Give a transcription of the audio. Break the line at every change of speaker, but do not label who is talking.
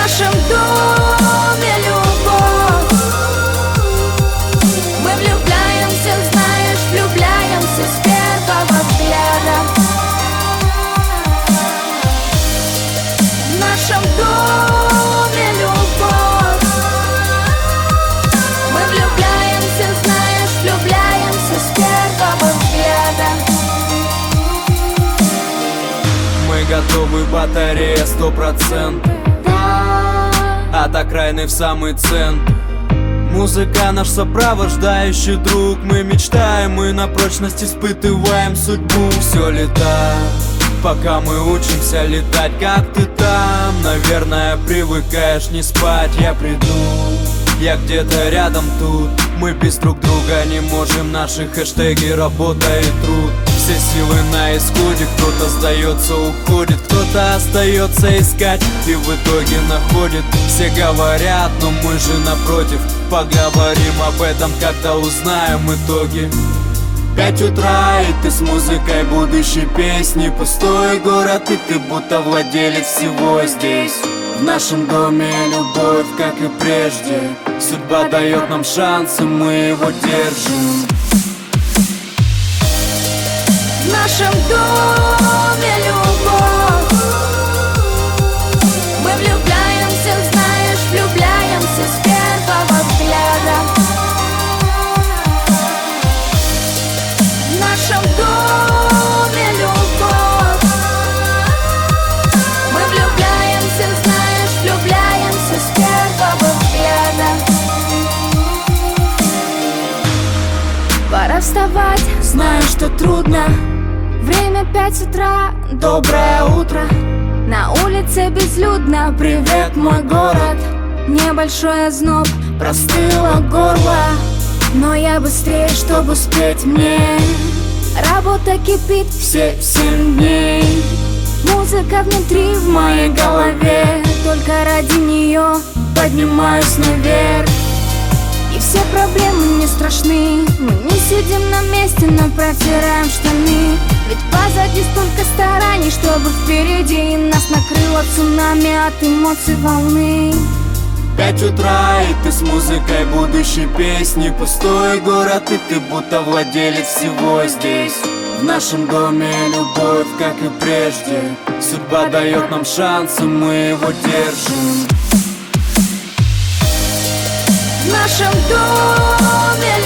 нашем доме любовь. Мы влюбляемся, знаешь, влюбляемся с первого взгляда. В нашем доме любовь. Мы влюбляемся, знаешь, влюбляемся с первого взгляда.
Мы готовы, батарея 100%. От окраины в самый центр. Музыка наш сопровождающий друг. Мы мечтаем и на прочность испытываем судьбу. Все летает, пока мы учимся летать. Как ты там? Наверное, привыкаешь не спать. Я приду, я где-то рядом тут. Мы без друг друга не можем. Наши хэштеги работа и труд. Все силы на исходе. Кто-то сдается, уходит, кто-то остается искать и в итоге находит. Все говорят, но мы же напротив. Поговорим об этом, когда узнаем итоги. 5 утра, и ты с музыкой будущей песни. Пустой город, и ты будто владелец всего здесь. В нашем доме любовь, как и прежде. Судьба дает нам шанс, и мы его держим.
В нашем доме любовь. Мы влюбляемся, знаешь, влюбляемся с первого взгляда. В нашем доме любовь. Мы влюбляемся, знаешь, влюбляемся с первого взгляда. Пора вставать, знаю, что трудно. Время 5 утра, доброе утро. На улице безлюдно, привет, мой город. Небольшой озноб, простыло горло. Но я быстрее, чтобы успеть мне. Работа кипит все 7 дней. Музыка внутри, в моей голове. Только ради нее поднимаюсь наверх. И все проблемы не страшны. Мы не сидим на месте, но протираем штаны. Ведь позади столько стараний, чтобы впереди нас накрыло цунами от эмоций волны.
5 утра, и ты с музыкой будущей песни. Пустой город, и ты будто владелец всего здесь. В нашем доме любовь, как и прежде. Судьба дает нам шанс, и мы его держим.
В нашем доме